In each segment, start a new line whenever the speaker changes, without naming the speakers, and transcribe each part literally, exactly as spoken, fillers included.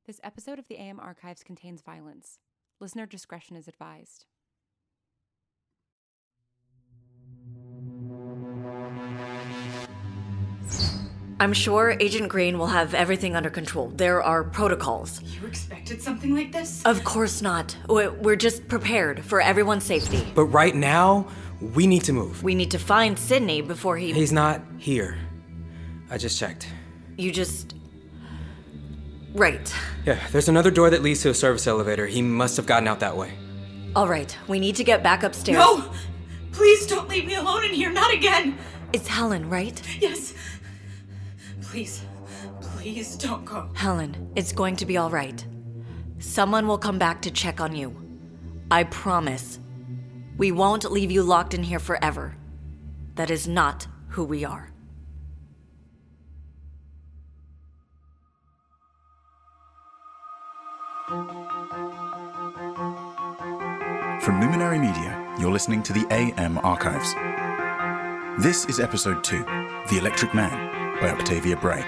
This episode of the A M Archives contains violence. Listener discretion is advised.
I'm sure Agent Green will have everything under control. There are protocols.
You expected something like this?
Of course not. We're just prepared for everyone's safety.
But right now, we need to move.
We need to find Sydney before he...
He's not here. I just checked.
You just... Right.
Yeah, there's another door that leads to a service elevator. He must have gotten out that way.
All right, we need to get back upstairs.
No! Please don't leave me alone in here, not again!
It's Helen, right?
Yes. Please, please don't go.
Helen, it's going to be all right. Someone will come back to check on you. I promise. We won't leave you locked in here forever. That is not who we are.
From Luminary Media, you're listening to the A M Archives. This is episode two, The Electric Man, by Octavia Bray.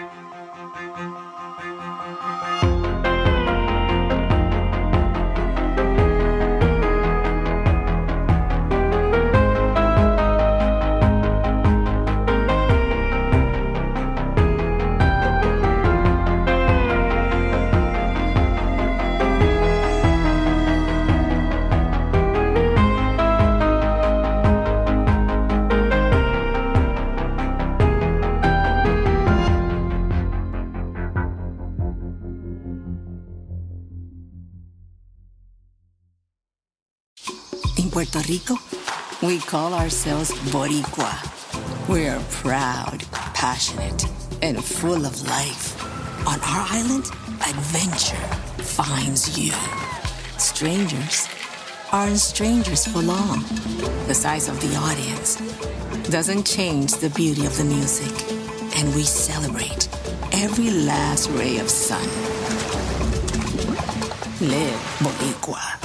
In Puerto Rico, we call ourselves Boricua. We're proud, passionate, and full of life. On our island, adventure finds you. Strangers aren't strangers for long. The size of the audience doesn't change the beauty of the music, and we celebrate every last ray of sun. Live Boricua.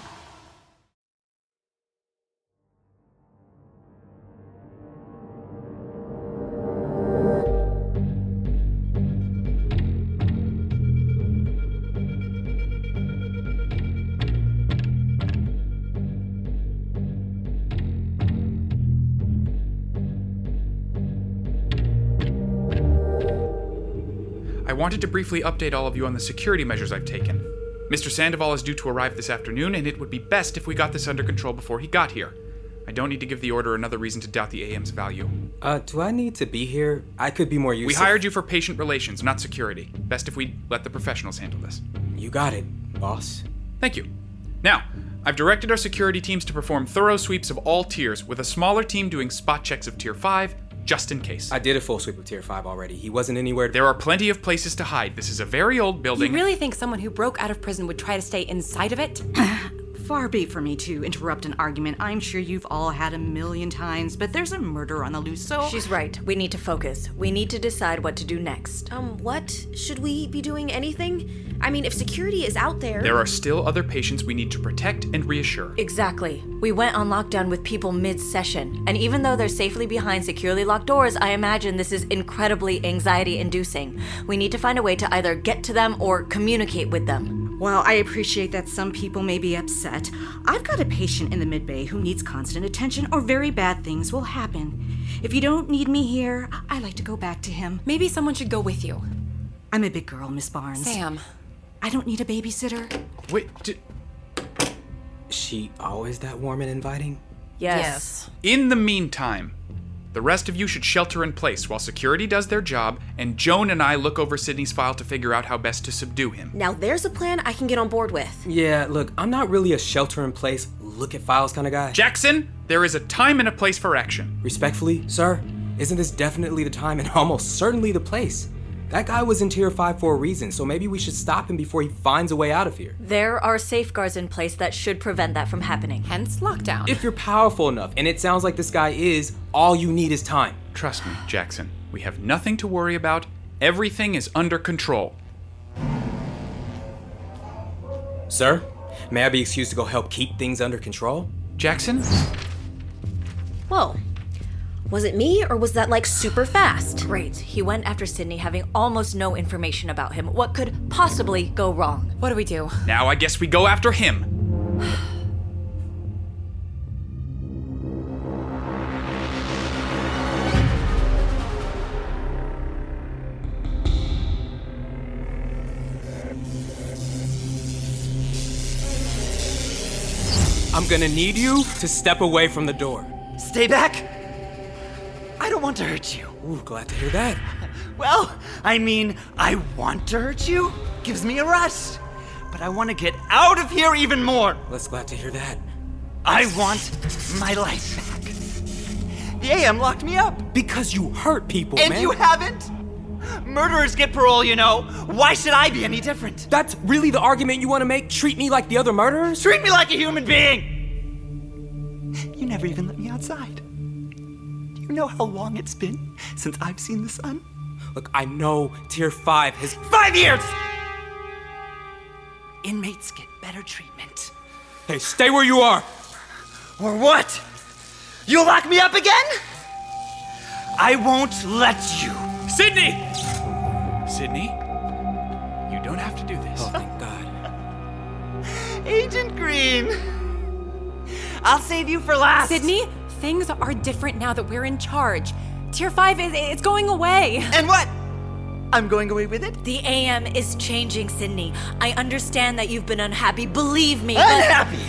I wanted to briefly update all of you on the security measures I've taken. Mister Sandoval is due to arrive this afternoon, and it would be best if we got this under control before he got here. I don't need to give the Order another reason to doubt the A M's value.
Uh, do I need to be here? I could be more useful.
We hired you for patient relations, not security. Best if we let the professionals handle this.
You got it, boss.
Thank you. Now, I've directed our security teams to perform thorough sweeps of all tiers, with a smaller team doing spot checks of Tier five, just in case.
I did a full sweep of Tier five already. He wasn't anywhere to...
There are plenty of places to hide. This is a very old building.
You really think someone who broke out of prison would try to stay inside of it?
Far be it for me to interrupt an argument I'm sure you've all had a million times, but there's a murder on the loose, so...
She's right. We need to focus. We need to decide what to do next.
Um, what? Should we be doing anything? I mean, if security is out there...
There are still other patients we need to protect and reassure.
Exactly. We went on lockdown with people mid-session, and even though they're safely behind securely locked doors, I imagine this is incredibly anxiety-inducing. We need to find a way to either get to them or communicate with them.
While I appreciate that some people may be upset, I've got a patient in the mid-bay who needs constant attention or very bad things will happen. If you don't need me here, I like to go back to him.
Maybe someone should go with you.
I'm a big girl, Miss Barnes.
Sam.
I don't need a babysitter.
Wait, d-
Is she always that warm and inviting?
Yes.
In the meantime, the rest of you should shelter in place while security does their job, and Joan and I look over Sydney's file to figure out how best to subdue him.
Now there's a plan I can get on board with.
Yeah, look, I'm not really a shelter-in-place, look-at-files kind of guy.
Jackson, there is a time and a place for action.
Respectfully, sir, isn't this definitely the time and almost certainly the place? That guy was in Tier five for a reason, so maybe we should stop him before he finds a way out of here.
There are safeguards in place that should prevent that from happening.
Hence lockdown.
If you're powerful enough, and it sounds like this guy is, all you need is time.
Trust me, Jackson. We have nothing to worry about. Everything is under control.
Sir, may I be excused to go help keep things under control?
Jackson?
Well, Was it me, or was that, like, super fast?
Great. He went after Sydney having almost no information about him. What could possibly go wrong?
What do we do?
Now I guess we go after him.
I'm gonna need you to step away from the door.
Stay back! I don't want to hurt you.
Ooh, glad to hear that.
Well, I mean, I want to hurt you. Gives me a rush. But I want to get out of here even more.
Let's glad to hear that.
I want my life back. The A M locked me up.
Because you hurt people,
and
man.
And you haven't? Murderers get parole, you know. Why should I be any different?
That's really the argument you want to make? Treat me like the other murderers?
Treat me like a human being! You never even let me outside. Do you know how long it's been since I've seen the sun?
Look, I know Tier five has...
Five years! Inmates get better treatment.
Hey, stay where you are!
Or what? You'll lock me up again? I won't let you.
Sydney! Sydney, you don't have to do this.
Oh, thank God.
Agent Green. I'll save you for last.
Sydney, things are different now that we're in charge. Tier five is it's going away.
And what? I'm going away with it?
The A M is changing, Sydney. I understand that you've been unhappy, believe me, but...
Unhappy?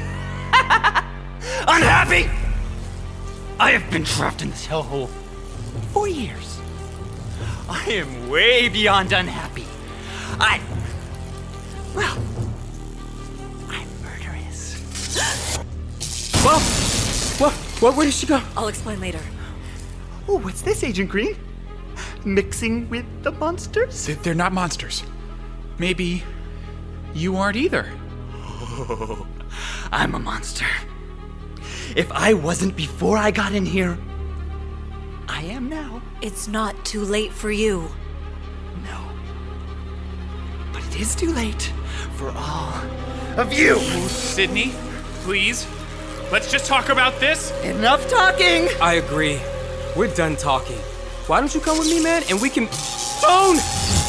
Unhappy? I have been trapped in this hellhole for years. I am way beyond unhappy. I... Well... I'm murderous.
Well, what? What? Where did she go?
I'll explain later.
Oh, what's this, Agent Green? Mixing with the monsters?
They're not monsters. Maybe you aren't either.
Oh, I'm a monster. If I wasn't before I got in here, I am now.
It's not too late for you.
No. But it is too late for all of you.
Sydney, please. Let's just talk about this.
Enough talking.
I agree. We're done talking. Why don't you come with me, man, and we can... Phone!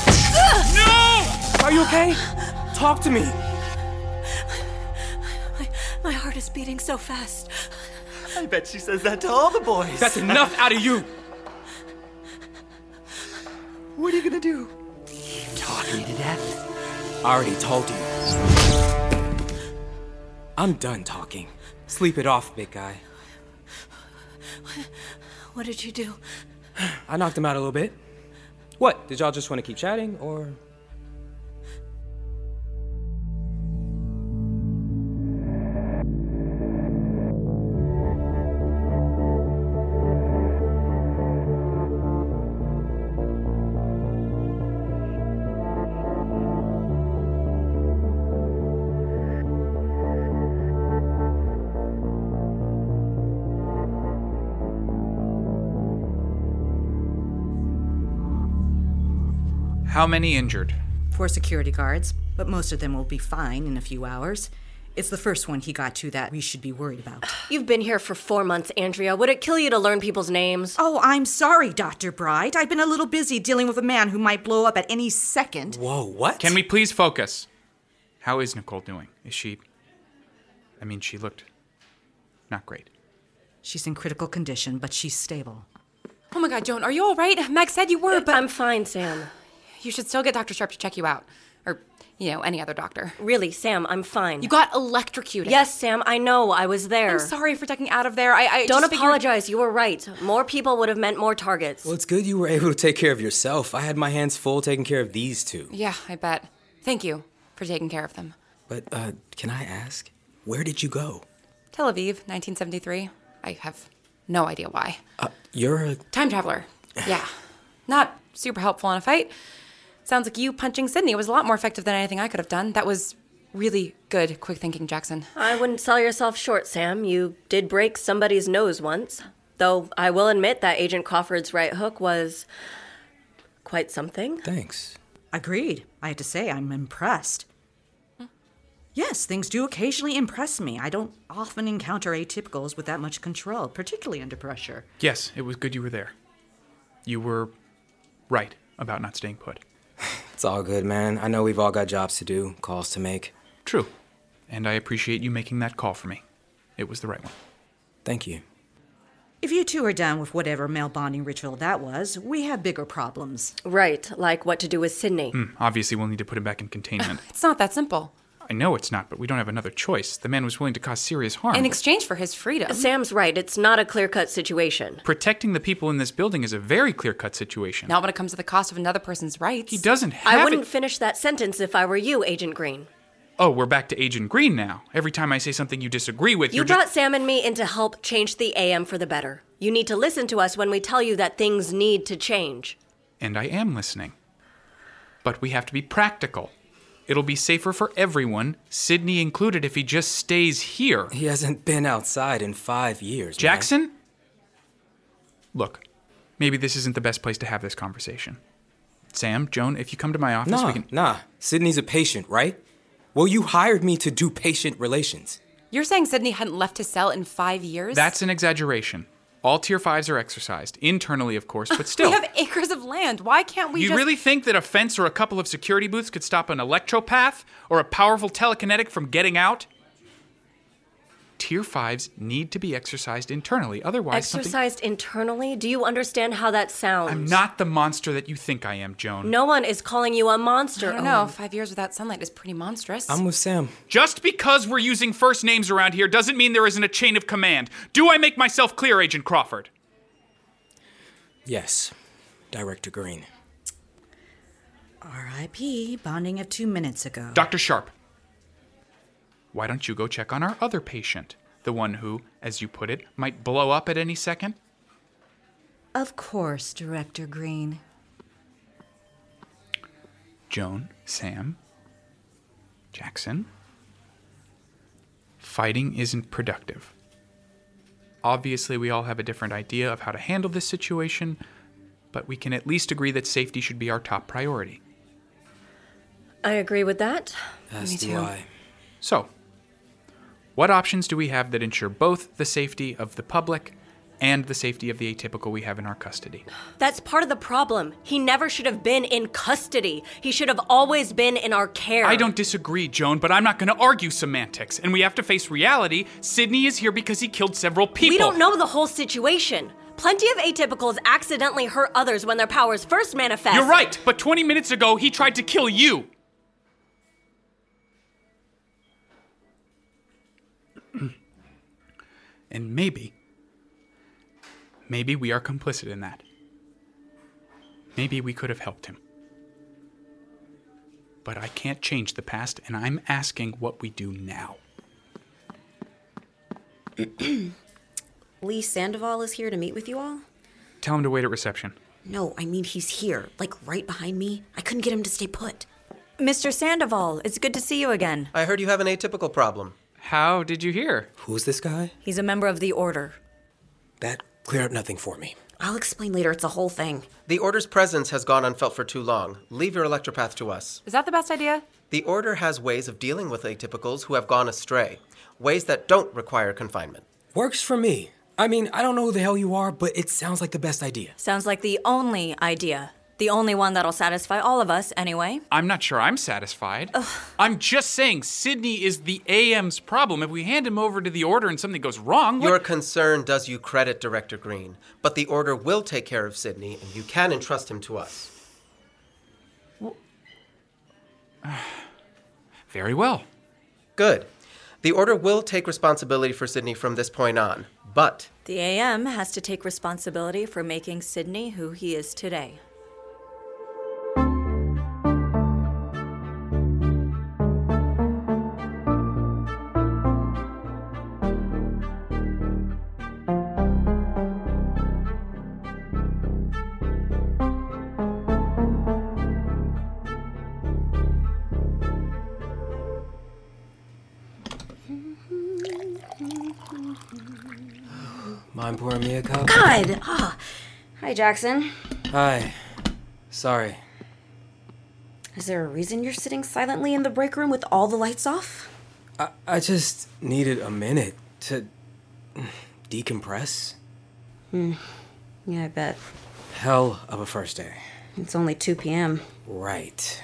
No!
Are you okay? Talk to me.
My, my heart is beating so fast.
I bet she says that to all the boys.
That's enough out of you.
What are you gonna do? Talk me to death?
I already told you. I'm done talking. Sleep it off, big guy.
What did you do?
I knocked him out a little bit. What? Did y'all just want to keep chatting, or...
How many injured?
Four security guards, but most of them will be fine in a few hours. It's the first one he got to that we should be worried about.
You've been here for four months, Andrea. Would it kill you to learn people's names?
Oh, I'm sorry, Doctor Bright. I've been a little busy dealing with a man who might blow up at any second.
Whoa, what?
Can we please focus? How is Nicole doing? Is she... I mean, she looked... not great.
She's in critical condition, but she's stable.
Oh my God, Joan, are you all right? Meg said you were, but...
I'm fine, Sam.
You should still get Doctor Sharp to check you out. Or, you know, any other doctor.
Really, Sam, I'm fine.
You got electrocuted.
Yes, Sam, I know. I was there.
I'm sorry for ducking out of there. I, I
Don't
just
apologize.
Figured...
You were right. More people would have meant more targets.
Well, it's good you were able to take care of yourself. I had my hands full taking care of these two.
Yeah, I bet. Thank you for taking care of them.
But, uh, can I ask, where did you go?
Tel Aviv, nineteen seventy-three. I have no idea why.
Uh, you're a...
Time traveler. Yeah. Not super helpful in a fight. Sounds like you punching Sydney was a lot more effective than anything I could have done. That was really good, quick thinking, Jackson.
I wouldn't sell yourself short, Sam. You did break somebody's nose once. Though I will admit that Agent Crawford's right hook was quite something.
Thanks.
Agreed. I have to say, I'm impressed.
Hmm.
Yes, things do occasionally impress me. I don't often encounter atypicals with that much control, particularly under pressure.
Yes, it was good you were there. You were right about not staying put.
It's all good, man. I know we've all got jobs to do, calls to make.
True. And I appreciate you making that call for me. It was the right one.
Thank you.
If you two are done with whatever male bonding ritual that was, we have bigger problems.
Right, like what to do with Sydney.
Hmm, obviously, we'll need to put him back in containment.
It's not that simple.
I know it's not, but we don't have another choice. The man was willing to cause serious harm.
In exchange for his freedom.
Sam's right. It's not a clear-cut situation.
Protecting the people in this building is a very clear-cut situation.
Not when it comes to the cost of another person's rights.
He doesn't have
I wouldn't
it.
finish that sentence if I were you, Agent Green.
Oh, we're back to Agent Green now. Every time I say something you disagree with,
You
you're
brought
just...
Sam and me in to help change the A M for the better. You need to listen to us when we tell you that things need to change.
And I am listening. But we have to be practical. It'll be safer for everyone, Sydney included, if he just stays here.
He hasn't been outside in five years,
Jackson?
man.
Look, maybe this isn't the best place to have this conversation. Sam, Joan, if you come to my office,
Nah,
we can...
nah. Sydney's a patient, right? Well, you hired me to do patient relations.
You're saying Sydney hadn't left his cell in five years?
That's an exaggeration. All tier fives are exercised, internally, of course, but still.
We have acres of land. Why can't we
You
just...
really think that a fence or a couple of security booths could stop an electropath or a powerful telekinetic from getting out? Tier fives need to be exercised internally, otherwise
Exercised
something...
internally? Do you understand how that sounds?
I'm not the monster that you think I am, Joan.
No one is calling you a monster.
I don't know. Five years without sunlight is pretty monstrous.
I'm with Sam.
Just because we're using first names around here doesn't mean there isn't a chain of command. Do I make myself clear, Agent Crawford?
Yes, Director Green.
R I P bonding of two minutes ago.
Doctor Sharp, why don't you go check on our other patient? The one who, as you put it, might blow up at any second?
Of course, Director Green.
Joan, Sam, Jackson. Fighting isn't productive. Obviously, we all have a different idea of how to handle this situation, but we can at least agree that safety should be our top priority.
I agree with that.
As
Me
do
too.
I.
So, what options do we have that ensure both the safety of the public and the safety of the atypical we have in our custody?
That's part of the problem. He never should have been in custody. He should have always been in our care.
I don't disagree, Joan, but I'm not going to argue semantics. And we have to face reality. Sydney is here because he killed several people.
We don't know the whole situation. Plenty of atypicals accidentally hurt others when their powers first manifest.
You're right, but twenty minutes ago, he tried to kill you. And maybe, maybe we are complicit in that. Maybe we could have helped him. But I can't change the past, and I'm asking what we do now.
Lee Sandoval is here to meet with you all?
Tell him to wait at reception.
No, I mean he's here, like right behind me. I couldn't get him to stay put.
Mister Sandoval, it's good to see you again.
I heard you have an atypical problem.
How did you hear?
Who's this guy?
He's a member of the Order.
That cleared up nothing for me.
I'll explain later, it's a whole thing.
The Order's presence has gone unfelt for too long. Leave your electropath to us.
Is that the best idea?
The Order has ways of dealing with atypicals who have gone astray. Ways that don't require confinement.
Works for me. I mean, I don't know who the hell you are, but it sounds like the best idea.
Sounds like the only idea. The only one that'll satisfy all of us, anyway.
I'm not sure I'm satisfied. Ugh. I'm just saying Sydney is the A M's problem. If we hand him over to the Order and something goes wrong...
Your
what...
concern does you credit, Director Green. But the Order will take care of Sydney, and you can entrust him to us.
Well... Very well.
Good. The Order will take responsibility for Sydney from this point on, but...
The A M has to take responsibility for making Sydney who he is today.
Mind pouring me a cup?
God! Ah. Hi, Jackson.
Hi. Sorry.
Is there a reason you're sitting silently in the break room with all the lights off?
I, I just needed a minute to decompress.
Hmm. Yeah, I bet.
Hell of a first day.
It's only two p.m.
Right.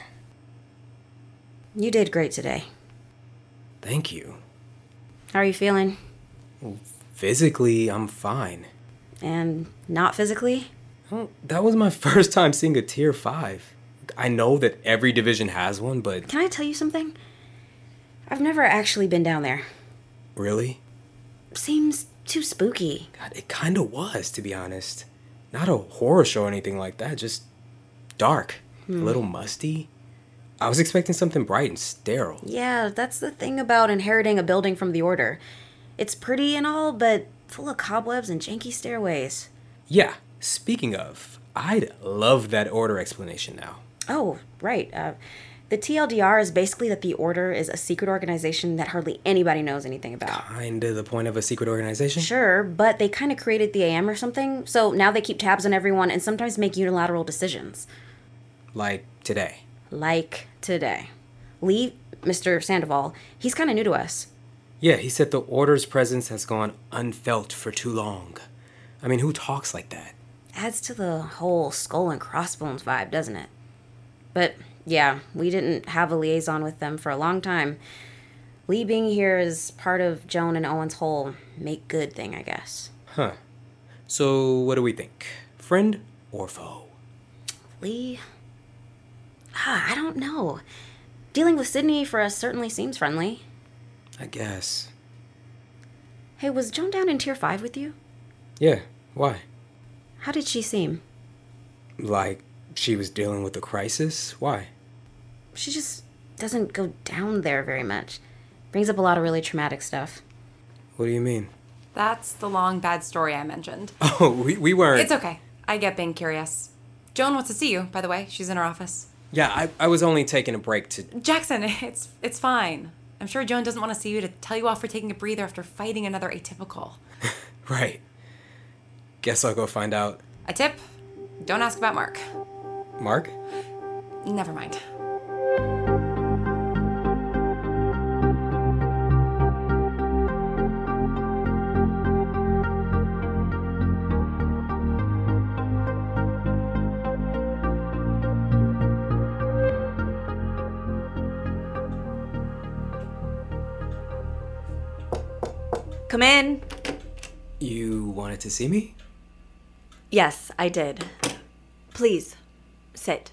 You did great today.
Thank you.
How are you feeling?
Physically, I'm fine.
And not physically?
Well, that was my first time seeing a tier five. I know that every division has one, but...
Can I tell you something? I've never actually been down there.
Really?
Seems too spooky.
God, it kinda was, to be honest. Not a horror show or anything like that, just dark.
Hmm.
A little musty. I was expecting something bright and sterile.
Yeah, that's the thing about inheriting a building from the Order. It's pretty and all, but full of cobwebs and janky stairways.
Yeah, speaking of, I'd love that Order explanation now.
Oh, right. Uh, the T L D R is basically that the Order is a secret organization that hardly anybody knows anything about.
Kinda the point of a secret organization?
Sure, but they kind of created the A M or something, so now they keep tabs on everyone and sometimes make unilateral decisions.
Like today.
Like today. Lee, Mister Sandoval, he's kind of new to us.
Yeah, he said the Order's presence has gone unfelt for too long. I mean, who talks like that?
Adds to the whole skull and crossbones vibe, doesn't it? But, yeah, we didn't have a liaison with them for a long time. Lee being here is part of Joan and Owen's whole make good thing, I guess.
Huh. So, what do we think? Friend or foe?
Lee? Ah, I don't know. Dealing with Sydney for us certainly seems friendly.
I guess.
Hey, was Joan down in Tier five with you?
Yeah, why?
How did she seem?
Like she was dealing with a crisis? Why?
She just doesn't go down there very much. Brings up a lot of really traumatic stuff.
What do you mean?
That's the long, bad story I mentioned.
Oh, we, we weren't...
It's okay. I get being curious. Joan wants to see you, by the way. She's in her office.
Yeah, I, I was only taking a break to...
Jackson, it's it's fine. I'm sure Joan doesn't want to see you to tell you off for taking a breather after fighting another atypical.
Right. Guess I'll go find out.
A tip? Don't ask about Mark.
Mark?
Never mind.
Come in.
You wanted to see me?
Yes, I did. Please, sit.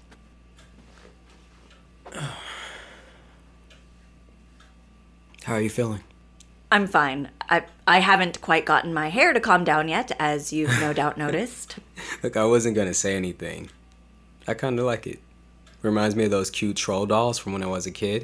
How are you feeling?
I'm fine. I I haven't quite gotten my hair to calm down yet, as you've no doubt noticed.
Look, I wasn't gonna say anything. I kinda like it. Reminds me of those cute troll dolls from when I was a kid.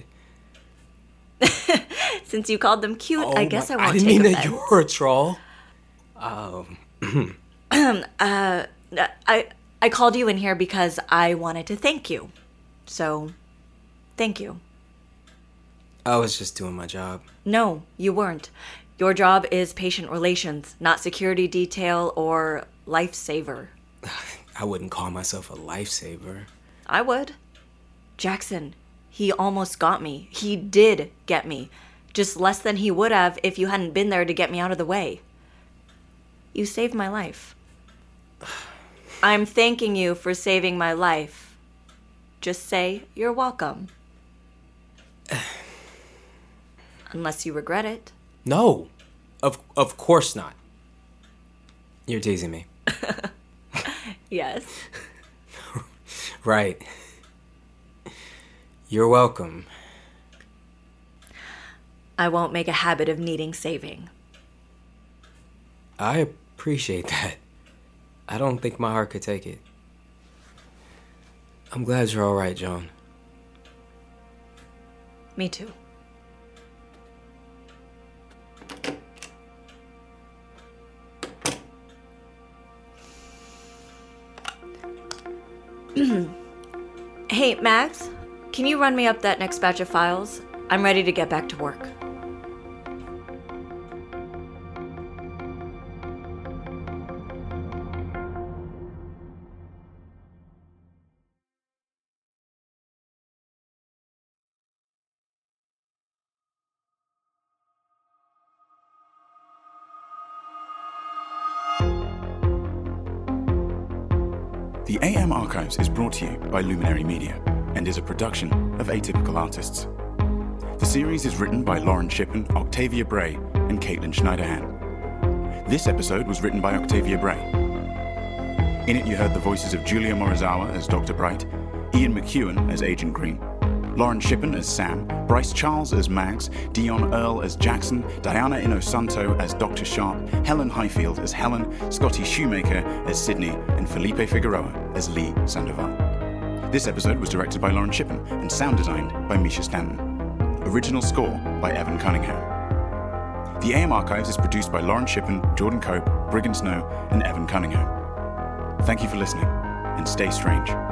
Since you called them cute,
oh
I guess
my,
I won't
I didn't
take
mean
offense.
that you were a troll. Oh.
uh, I I called you in here because I wanted to thank you. So, thank you.
I was just doing my job.
No, you weren't. Your job is patient relations, not security detail or lifesaver.
I wouldn't call myself a lifesaver.
I would. Jackson, he almost got me. He did get me. Just less than he would have if you hadn't been there to get me out of the way. You saved my life. I'm thanking you for saving my life. Just say you're welcome. Unless you regret it.
No. Of of course not. You're teasing me.
Yes.
Right. You're welcome.
I won't make a habit of needing saving.
I appreciate that. I don't think my heart could take it. I'm glad you're all right, Joan.
Me too. Hey, Max, can you run me up that next batch of files? I'm ready to get back to work.
The A M Archives is brought to you by Luminary Media and is a production of Atypical Artists. The series is written by Lauren Shippen, Octavia Bray, and Caitlin Schneiderhan. This episode was written by Octavia Bray. In it, you heard the voices of Julia Morizawa as Doctor Bright, Ian McEwan as Agent Green, Lauren Shippen as Sam, Bryce Charles as Mags, Dion Earl as Jackson, Diana Inosanto as Doctor Sharp, Helen Highfield as Helen, Scotty Shoemaker as Sydney, and Felipe Figueroa as Lee Sandoval. This episode was directed by Lauren Shippen and sound designed by Misha Stanton. Original score by Evan Cunningham. The A M Archives is produced by Lauren Shippen, Jordan Cope, Briggan Snow, and Evan Cunningham. Thank you for listening, and stay strange.